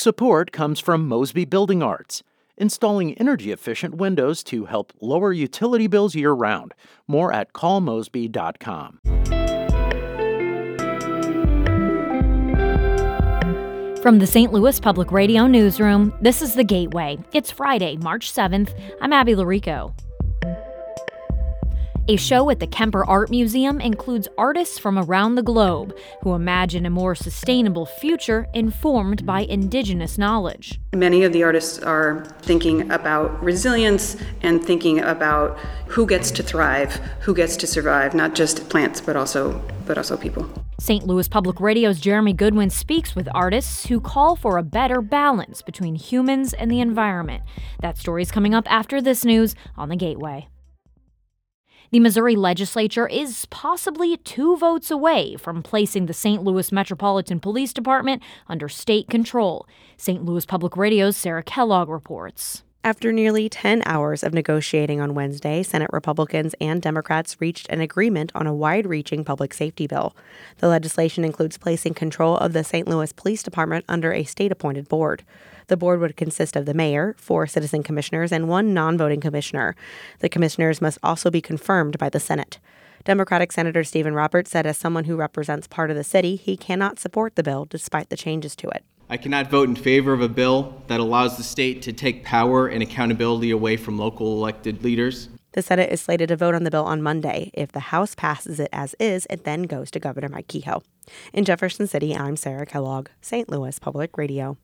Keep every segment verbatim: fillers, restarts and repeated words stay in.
Support comes from Mosby Building Arts, installing energy-efficient windows to help lower utility bills year-round. More at call mosby dot com. From the Saint Louis Public Radio Newsroom, this is The Gateway. It's Friday, March seventh. I'm Abby Larico. A show at the Kemper Art Museum includes artists from around the globe who imagine a more sustainable future informed by indigenous knowledge. Many of the artists are thinking about resilience and thinking about who gets to thrive, who gets to survive, not just plants, but also, but also people. Saint Louis Public Radio's Jeremy Goodwin speaks with artists who call for a better balance between humans and the environment. That story's coming up after this news on The Gateway. The Missouri legislature is possibly two votes away from placing the Saint Louis Metropolitan Police Department under state control. Saint Louis Public Radio's Sarah Kellogg reports. After nearly ten hours of negotiating on Wednesday, Senate Republicans and Democrats reached an agreement on a wide-reaching public safety bill. The legislation includes placing control of the Saint Louis Police Department under a state-appointed board. The board would consist of the mayor, four citizen commissioners, and one non-voting commissioner. The commissioners must also be confirmed by the Senate. Democratic Senator Stephen Roberts said as someone who represents part of the city, he cannot support the bill despite the changes to it. I cannot vote in favor of a bill that allows the state to take power and accountability away from local elected leaders. The Senate is slated to vote on the bill on Monday. If the House passes it as is, it then goes to Governor Mike Kehoe. In Jefferson City, I'm Sarah Kellogg, Saint Louis Public Radio.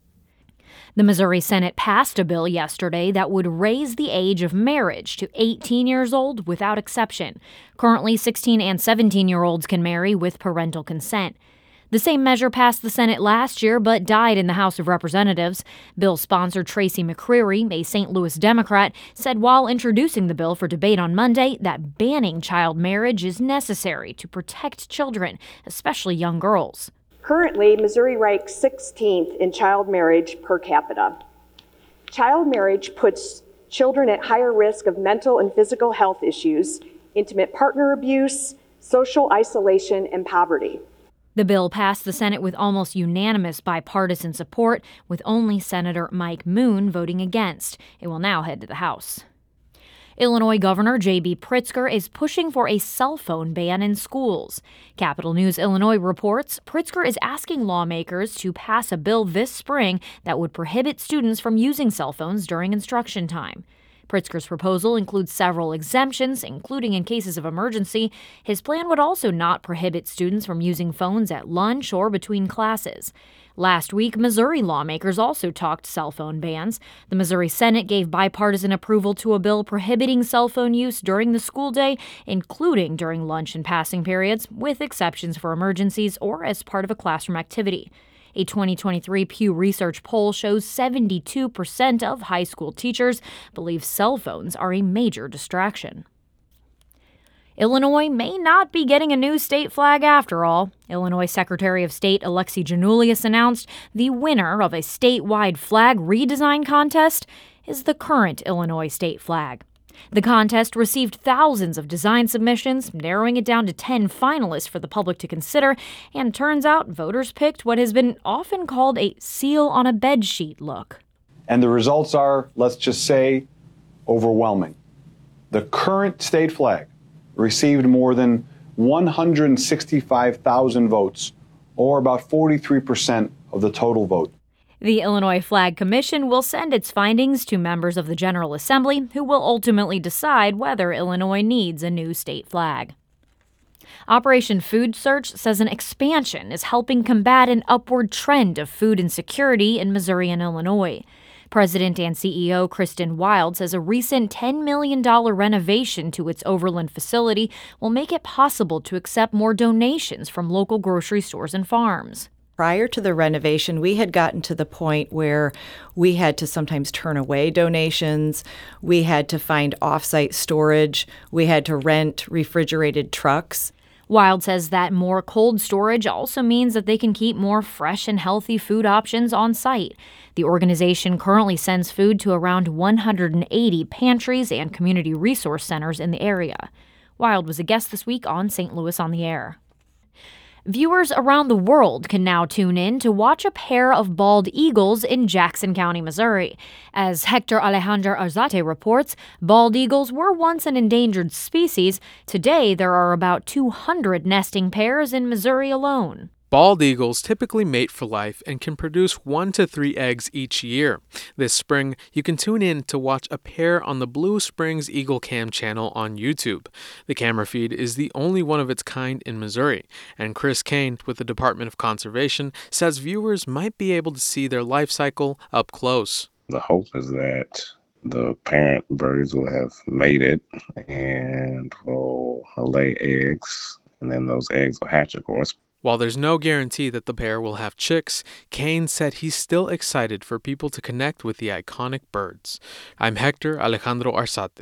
The Missouri Senate passed a bill yesterday that would raise the age of marriage to eighteen years old without exception. Currently, sixteen and seventeen-year-olds can marry with parental consent. The same measure passed the Senate last year but died in the House of Representatives. Bill sponsor Tracy McCreary, a Saint Louis Democrat, said while introducing the bill for debate on Monday that banning child marriage is necessary to protect children, especially young girls. Currently, Missouri ranks sixteenth in child marriage per capita. Child marriage puts children at higher risk of mental and physical health issues, intimate partner abuse, social isolation, and poverty. The bill passed the Senate with almost unanimous bipartisan support, with only Senator Mike Moon voting against. It will now head to the House. Illinois Governor J B Pritzker is pushing for a cell phone ban in schools. Capital News Illinois reports Pritzker is asking lawmakers to pass a bill this spring that would prohibit students from using cell phones during instruction time. Pritzker's proposal includes several exemptions, including in cases of emergency. His plan would also not prohibit students from using phones at lunch or between classes. Last week, Missouri lawmakers also talked cell phone bans. The Missouri Senate gave bipartisan approval to a bill prohibiting cell phone use during the school day, including during lunch and passing periods, with exceptions for emergencies or as part of a classroom activity. A twenty twenty-three Pew Research poll shows seventy-two percent of high school teachers believe cell phones are a major distraction. Illinois may not be getting a new state flag after all. Illinois Secretary of State Alexi Janulius announced the winner of a statewide flag redesign contest is the current Illinois state flag. The contest received thousands of design submissions, narrowing it down to ten finalists for the public to consider, and turns out voters picked what has been often called a seal on a bedsheet look. And the results are, let's just say, overwhelming. The current state flag received more than one hundred sixty-five thousand votes, or about forty-three percent of the total vote. The Illinois Flag Commission will send its findings to members of the General Assembly, who will ultimately decide whether Illinois needs a new state flag. Operation Food Search says an expansion is helping combat an upward trend of food insecurity in Missouri and Illinois. President and C E O Kristen Wild says a recent ten million dollars renovation to its Overland facility will make it possible to accept more donations from local grocery stores and farms. Prior to the renovation, we had gotten to the point where we had to sometimes turn away donations. We had to find off-site storage. We had to rent refrigerated trucks. Wild says that more cold storage also means that they can keep more fresh and healthy food options on site. The organization currently sends food to around one hundred eighty pantries and community resource centers in the area. Wild was a guest this week on Saint Louis on the Air. Viewers around the world can now tune in to watch a pair of bald eagles in Jackson County, Missouri. As Hector Alejandro Arzate reports, bald eagles were once an endangered species. Today, there are about two hundred nesting pairs in Missouri alone. Bald eagles typically mate for life and can produce one to three eggs each year. This spring, you can tune in to watch a pair on the Blue Springs Eagle Cam channel on YouTube. The camera feed is the only one of its kind in Missouri, and Chris Kane with the Department of Conservation says viewers might be able to see their life cycle up close. The hope is that the parent birds will have mated and will lay eggs, and then those eggs will hatch, of course. While there's no guarantee that the pair will have chicks, Kane said he's still excited for people to connect with the iconic birds. I'm Hector Alejandro Arzate.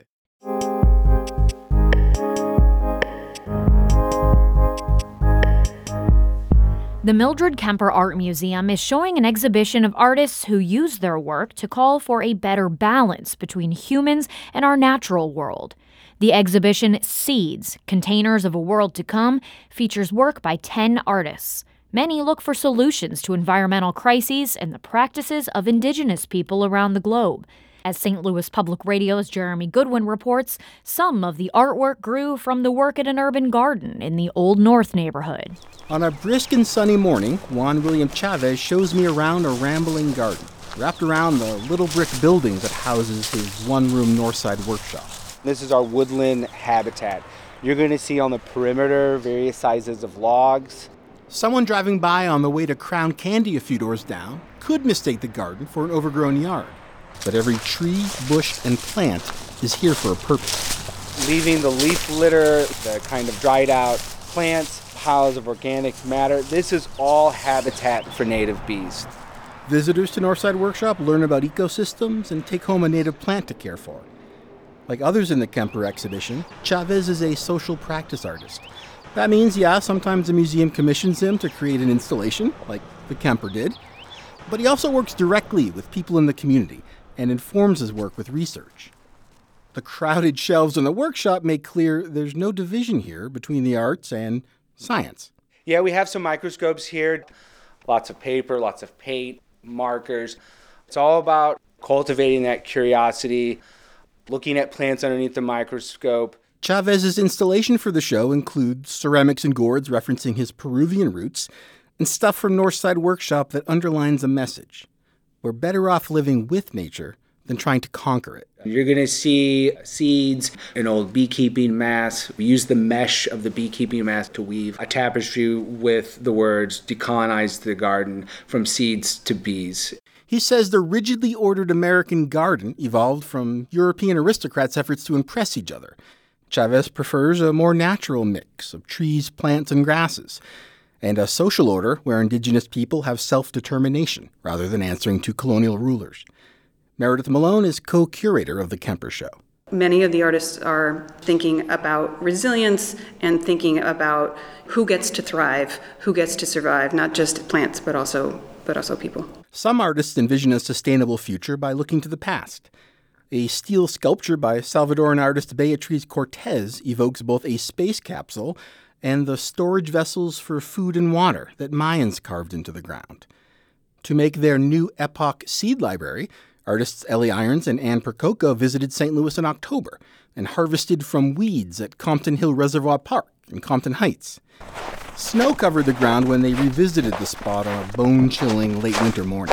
The Mildred Kemper Art Museum is showing an exhibition of artists who use their work to call for a better balance between humans and our natural world. The exhibition Seeds, Containers of a World to Come, features work by ten artists. Many look for solutions to environmental crises and the practices of indigenous people around the globe. As Saint Louis Public Radio's Jeremy Goodwin reports, some of the artwork grew from the work at an urban garden in the Old North neighborhood. On a brisk and sunny morning, Juan William Chavez shows me around a rambling garden, wrapped around the little brick building that houses his one-room Northside workshop. This is our woodland habitat. You're going to see on the perimeter various sizes of logs. Someone driving by on the way to Crown Candy a few doors down could mistake the garden for an overgrown yard. But every tree, bush, and plant is here for a purpose. Leaving the leaf litter, the kind of dried out plants, piles of organic matter, this is all habitat for native bees. Visitors to Northside Workshop learn about ecosystems and take home a native plant to care for. Like others in the Kemper exhibition, Chavez is a social practice artist. That means, yeah, sometimes the museum commissions him to create an installation, like the Kemper did. But he also works directly with people in the community and informs his work with research. The crowded shelves in the workshop make clear there's no division here between the arts and science. Yeah, we have some microscopes here. Lots of paper, lots of paint, markers. It's all about cultivating that curiosity, looking at plants underneath the microscope. Chavez's installation for the show includes ceramics and gourds referencing his Peruvian roots and stuff from Northside Workshop that underlines a message. We're better off living with nature than trying to conquer it. You're going to see seeds, an old beekeeping mass. We use the mesh of the beekeeping mass to weave a tapestry with the words, decolonize the garden from seeds to bees. He says the rigidly ordered American garden evolved from European aristocrats' efforts to impress each other. Chavez prefers a more natural mix of trees, plants, and grasses, and a social order where indigenous people have self-determination rather than answering to colonial rulers. Meredith Malone is co-curator of the Kemper Show. Many of the artists are thinking about resilience and thinking about who gets to thrive, who gets to survive, not just plants, but also but also people. Some artists envision a sustainable future by looking to the past. A steel sculpture by Salvadoran artist Beatriz Cortez evokes both a space capsule and the storage vessels for food and water that Mayans carved into the ground. To make their new epoch seed library, artists Ellie Irons and Ann Percoco visited Saint Louis in October and harvested from weeds at Compton Hill Reservoir Park in Compton Heights. Snow covered the ground when they revisited the spot on a bone-chilling late winter morning.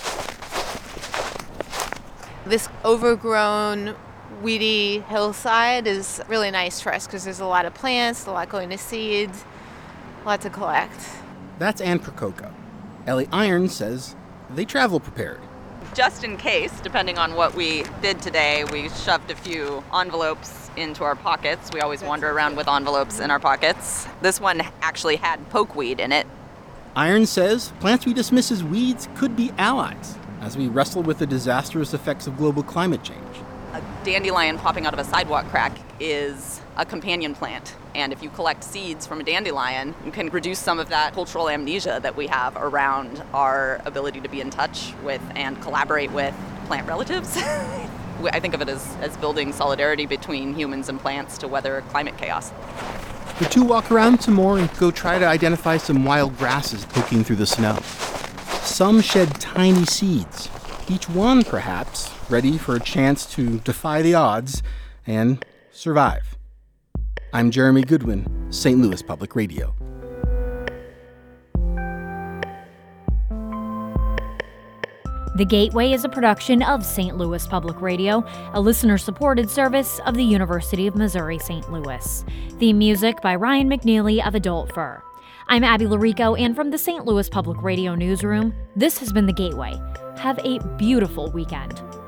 This overgrown, weedy hillside is really nice for us because there's a lot of plants, a lot going to seed, a lot to collect. That's Ann Percoco. Ellie Irons says they travel prepared. Just in case, depending on what we did today, we shoved a few envelopes into our pockets. We always wander around with envelopes in our pockets. This one actually had pokeweed in it. Irons says plants we dismiss as weeds could be allies as we wrestle with the disastrous effects of global climate change. A dandelion popping out of a sidewalk crack is a companion plant. And if you collect seeds from a dandelion, you can reduce some of that cultural amnesia that we have around our ability to be in touch with and collaborate with plant relatives. I think of it as, as building solidarity between humans and plants to weather climate chaos. The two walk around some more and go try to identify some wild grasses poking through the snow. Some shed tiny seeds, each one perhaps ready for a chance to defy the odds and survive. I'm Jeremy Goodwin, Saint Louis Public Radio. The Gateway is a production of Saint Louis Public Radio, a listener-supported service of the University of Missouri-Saint Louis. Theme music by Ryan McNeely of Adult Fur. I'm Abby Larico, and from the Saint Louis Public Radio newsroom, this has been The Gateway. Have a beautiful weekend.